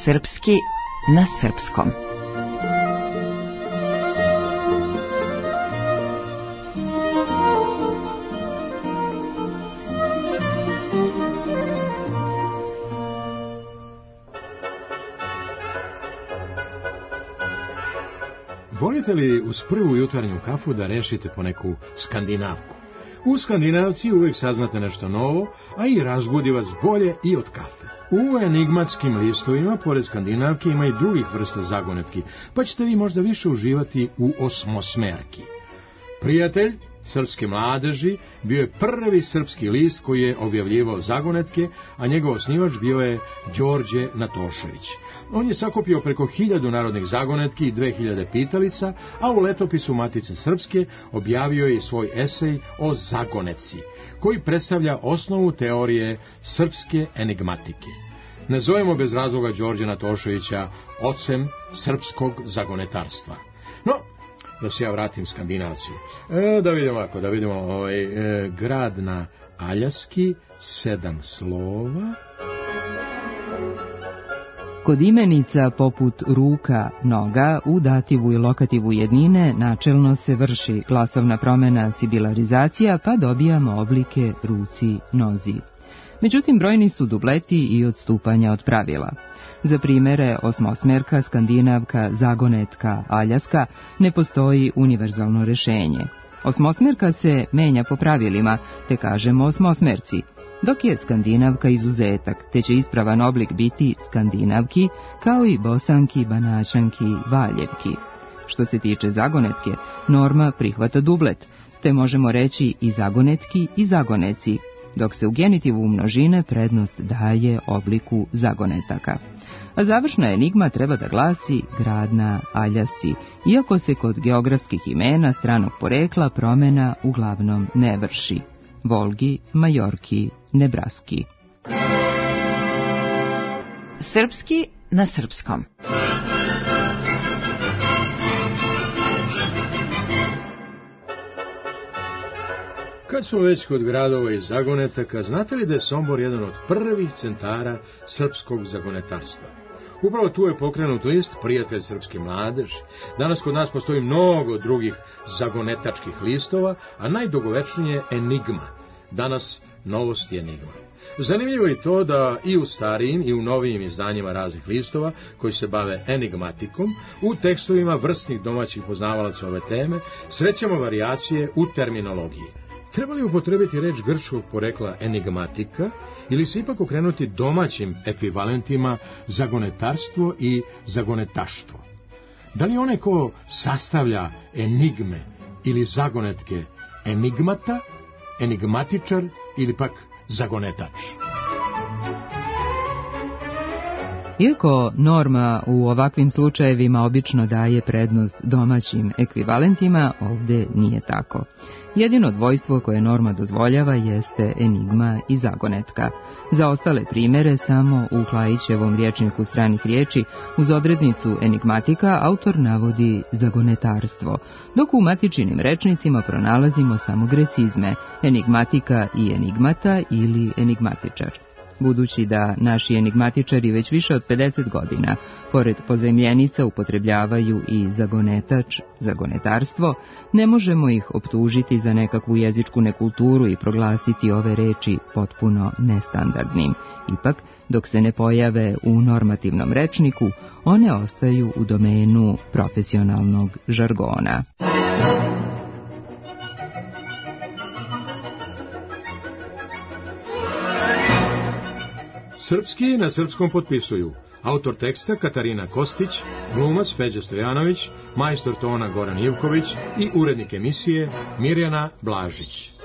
Srpski na srpskom. Volite li uz prvu jutarnju kafu da rešite po neku skandinavku? U Skandinavci uvijek saznate nešto novo, a i razbudi vas bolje i od kafe. U enigmatskim listovima, pored skandinavke, ima i drugih vrsta zagonetki, pa ćete vi možda više uživati u osmosmerki. Prijatelj srpske mladeži bio je prvi srpski list koji je objavljivao zagonetke, a njegov osnivač bio je Đorđe Natošević. On je sakupio preko 1000 narodnih zagonetki i 2000 pitalica, a u letopisu Matice Srpske objavio je i svoj esej o zagonetci, koji predstavlja osnovu teorije srpske enigmatike. Ne zovemo bez razloga Đorđe Natoševića ocem srpskog zagonetarstva. No, da se ja vratim Skandinavci. Da vidimo grad na Aljaski, 7 slova. Kod imenica poput ruka, noga, u dativu i lokativu jednine načelno se vrši glasovna promjena sibilarizacija, pa dobijamo oblike ruci, nozi. Međutim, brojni su dubleti i odstupanja od pravila. Za primjere osmosmerka, skandinavka, zagonetka, aljaska ne postoji univerzalno rješenje. Osmosmerka se menja po pravilima, te kažemo osmosmerci, dok je skandinavka izuzetak, te će ispravan oblik biti skandinavki, kao i bosanki, banaćanki, valjevki. Što se tiče zagonetke, norma prihvata dublet, te možemo reći i zagonetki i zagoneci, dok se u genitivu množine prednost daje obliku zagonetaka. A završna enigma treba da glasi grad na Aljasci, iako se kod geografskih imena stranog porekla promjena uglavnom ne vrši. Volgi, Majorki, Nebraski. Srpski na srpskom. Kad smo već kod gradova i zagonetaka, znate li da je Sombor jedan od prvih centara srpskog zagonetarstva? Upravo tu je pokrenut list Prijatelj srpske mladeži. Danas kod nas postoji mnogo drugih zagonetačkih listova, a najdugovečnije je Enigma. Danas novost je Enigma. Zanimljivo je to da i u starijim i u novijim izdanjima raznih listova koji se bave enigmatikom, u tekstovima vrsnih domaćih poznavalaca ove teme, srećemo varijacije u terminologiji. Treba li upotrebiti reč grčkog porekla enigmatika ili se ipak okrenuti domaćim ekvivalentima zagonetarstvo i zagonetaštvo? Da li onaj ko sastavlja enigme ili zagonetke enigmata, enigmatičar ili pak zagonetač? Iako norma u ovakvim slučajevima obično daje prednost domaćim ekvivalentima, ovdje nije tako. Jedino dvojstvo koje norma dozvoljava jeste enigma i zagonetka. Za ostale primjere samo u Klajićevom rječniku stranih riječi uz odrednicu enigmatika autor navodi zagonetarstvo, dok u matičnim rečnicima pronalazimo samo grecizme enigmatika i enigmata ili enigmatičar. Budući da naši enigmatičari već više od 50 godina, pored pozajmljenica, upotrebljavaju i zagonetač, zagonetarstvo, ne možemo ih optužiti za nekakvu jezičku nekulturu i proglasiti ove reči potpuno nestandardnim. Ipak, dok se ne pojave u normativnom rečniku, one ostaju u domenu profesionalnog žargona. Srpski na srpskom potpisuju autor teksta Katarina Kostić, glumac Feđa Stojanović, majstor tona Goran Ivković i urednik emisije Mirjana Blažić.